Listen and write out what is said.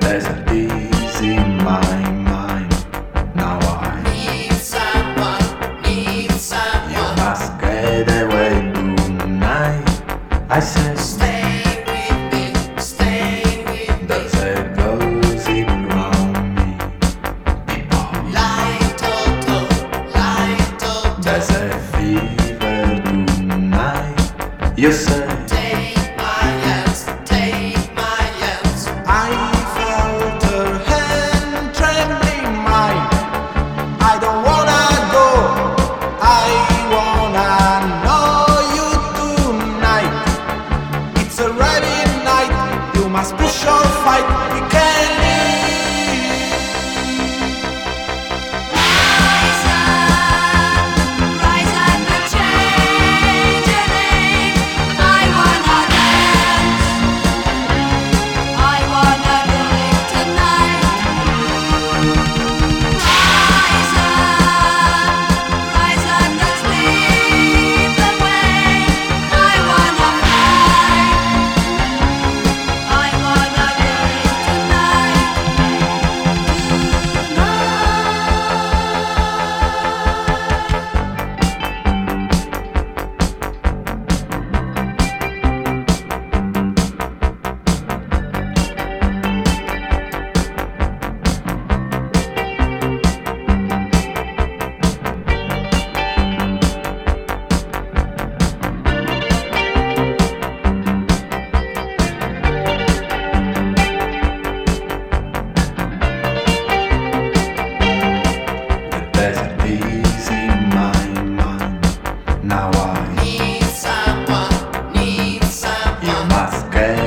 desert is in my mind. Now I need someone. You must get away tonight. I said Stay with me. there's a gossip around me. People, there's a fever tonight. You say Take my hands. I felt her hand trembling mine. I don't wanna go. I wanna know you tonight. It's a rainy night. You must push or fight. We can leave. Rise up and change your name. I wanna dance. I wanna do it tonight. Rise up and sleep away. I wanna fly. I wanna do it tonight. The desert is in my mind. Now I Need someone. You must get